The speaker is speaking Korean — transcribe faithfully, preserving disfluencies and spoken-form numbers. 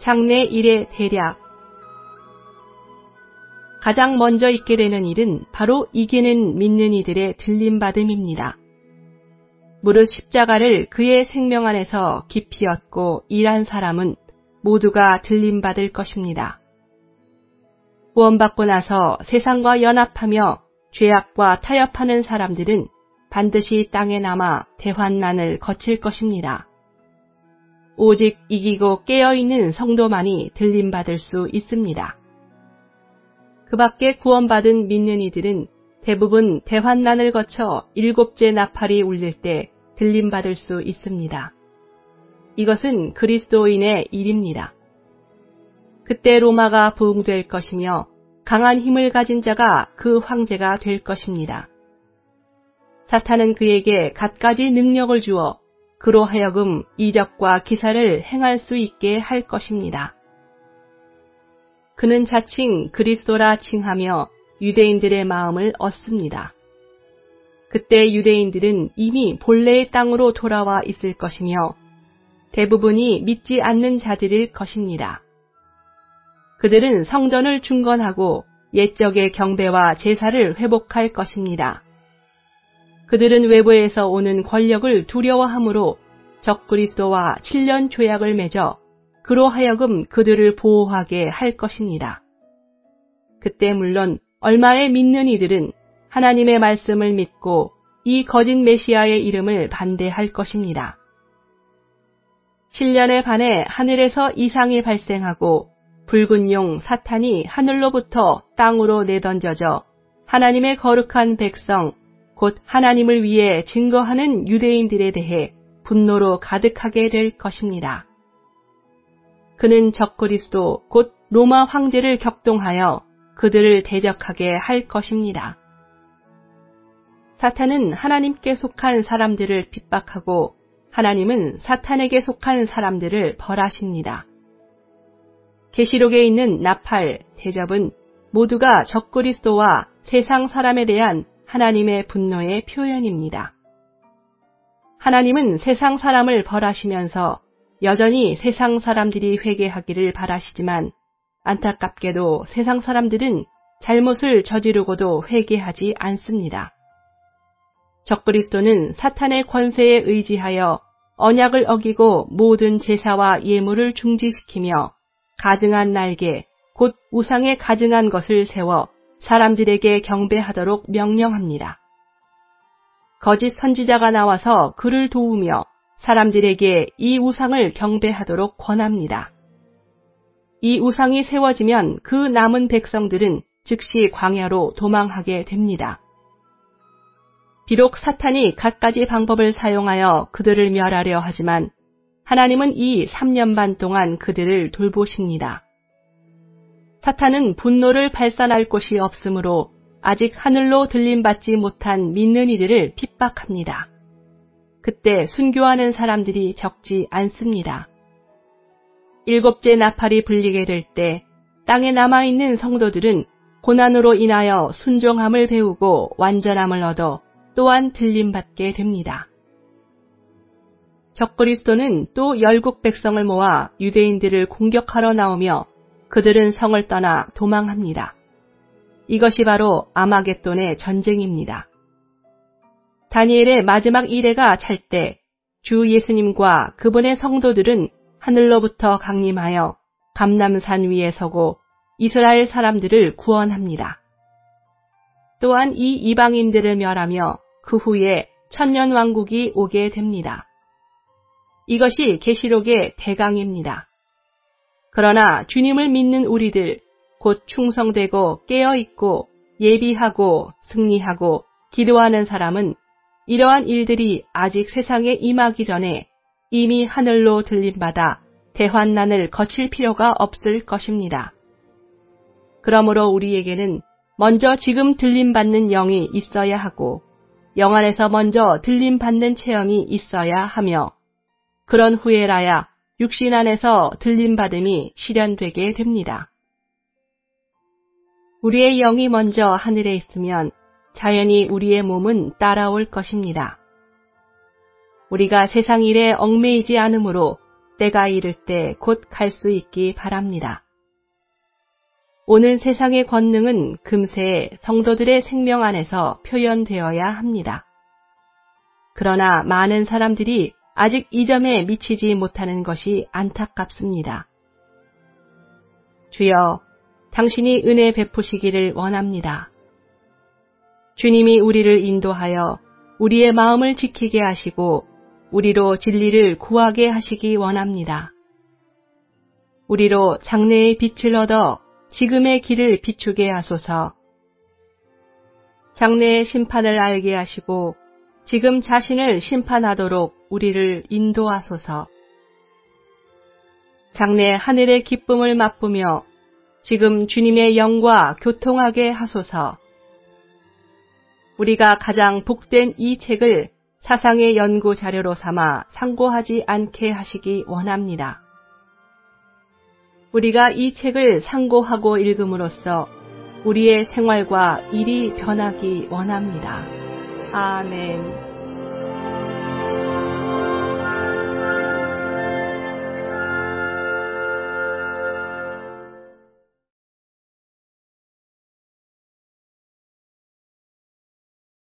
장래 일의 대략. 가장 먼저 있게 되는 일은 바로 이기는 믿는 이들의 들림받음입니다. 무릇 십자가를 그의 생명 안에서 깊이 얻고 일한 사람은 모두가 들림받을 것입니다. 구원받고 나서 세상과 연합하며 죄악과 타협하는 사람들은 반드시 땅에 남아 대환난을 거칠 것입니다. 오직 이기고 깨어있는 성도만이 들림받을 수 있습니다. 그 밖에 구원받은 믿는 이들은 대부분 대환난을 거쳐 일곱째 나팔이 울릴 때 들림받을 수 있습니다. 이것은 그리스도인의 일입니다. 그때 로마가 부흥될 것이며 강한 힘을 가진 자가 그 황제가 될 것입니다. 사탄은 그에게 갖가지 능력을 주어 그로 하여금 이적과 기사를 행할 수 있게 할 것입니다. 그는 자칭 그리스도라 칭하며 유대인들의 마음을 얻습니다. 그때 유대인들은 이미 본래의 땅으로 돌아와 있을 것이며 대부분이 믿지 않는 자들일 것입니다. 그들은 성전을 중건하고 옛적의 경배와 제사를 회복할 것입니다. 그들은 외부에서 오는 권력을 두려워하므로 적그리스도와 칠 년 조약을 맺어 그로 하여금 그들을 보호하게 할 것입니다. 그때 물론 얼마의 믿는 이들은 하나님의 말씀을 믿고 이 거짓 메시아의 이름을 반대할 것입니다. 칠 년의 반에 하늘에서 이상이 발생하고 붉은 용 사탄이 하늘로부터 땅으로 내던져져 하나님의 거룩한 백성 곧 하나님을 위해 증거하는 유대인들에 대해 분노로 가득하게 될 것입니다. 그는 적그리스도 곧 로마 황제를 격동하여 그들을 대적하게 할 것입니다. 사탄은 하나님께 속한 사람들을 핍박하고 하나님은 사탄에게 속한 사람들을 벌하십니다. 계시록에 있는 나팔, 대접은 모두가 적그리스도와 세상 사람에 대한 하나님의 분노의 표현입니다. 하나님은 세상 사람을 벌하시면서 여전히 세상 사람들이 회개하기를 바라시지만 안타깝게도 세상 사람들은 잘못을 저지르고도 회개하지 않습니다. 적그리스도는 사탄의 권세에 의지하여 언약을 어기고 모든 제사와 예물을 중지시키며 가증한 날개, 곧 우상에 가증한 것을 세워 사람들에게 경배하도록 명령합니다. 거짓 선지자가 나와서 그를 도우며 사람들에게 이 우상을 경배하도록 권합니다. 이 우상이 세워지면 그 남은 백성들은 즉시 광야로 도망하게 됩니다. 비록 사탄이 갖가지 방법을 사용하여 그들을 멸하려 하지만 하나님은 이 삼 년 반 동안 그들을 돌보십니다. 사탄은 분노를 발산할 곳이 없으므로 아직 하늘로 들림받지 못한 믿는 이들을 핍박합니다. 그때 순교하는 사람들이 적지 않습니다. 일곱째 나팔이 불리게 될 때 땅에 남아있는 성도들은 고난으로 인하여 순종함을 배우고 완전함을 얻어 또한 들림받게 됩니다. 적그리스도는 또 열국 백성을 모아 유대인들을 공격하러 나오며 그들은 성을 떠나 도망합니다. 이것이 바로 아마겟돈의 전쟁입니다. 다니엘의 마지막 이레가 찰 때 주 예수님과 그분의 성도들은 하늘로부터 강림하여 감람산 위에 서고 이스라엘 사람들을 구원합니다. 또한 이 이방인들을 멸하며 그 후에 천년 왕국이 오게 됩니다. 이것이 계시록의 대강입니다. 그러나 주님을 믿는 우리들, 곧 충성되고 깨어있고 예비하고 승리하고 기도하는 사람은 이러한 일들이 아직 세상에 임하기 전에 이미 하늘로 들림받아 대환난을 거칠 필요가 없을 것입니다. 그러므로 우리에게는 먼저 지금 들림받는 영이 있어야 하고 영 안에서 먼저 들림받는 체험이 있어야 하며 그런 후에라야 육신 안에서 들림받음이 실현되게 됩니다. 우리의 영이 먼저 하늘에 있으면 자연히 우리의 몸은 따라올 것입니다. 우리가 세상 일에 얽매이지 않으므로 때가 이를 때 곧 갈 수 있기 바랍니다. 오는 세상의 권능은 금세 성도들의 생명 안에서 표현되어야 합니다. 그러나 많은 사람들이 아직 이 점에 미치지 못하는 것이 안타깝습니다. 주여, 당신이 은혜 베푸시기를 원합니다. 주님이 우리를 인도하여 우리의 마음을 지키게 하시고 우리로 진리를 구하게 하시기 원합니다. 우리로 장래의 빛을 얻어 지금의 길을 비추게 하소서. 장래의 심판을 알게 하시고 지금 자신을 심판하도록 우리를 인도하소서. 장래 하늘의 기쁨을 맛보며 지금 주님의 영과 교통하게 하소서. 우리가 가장 복된 이 책을 사상의 연구 자료로 삼아 상고하지 않게 하시기 원합니다. 우리가 이 책을 상고하고 읽음으로써 우리의 생활과 일이 변하기 원합니다. 아멘.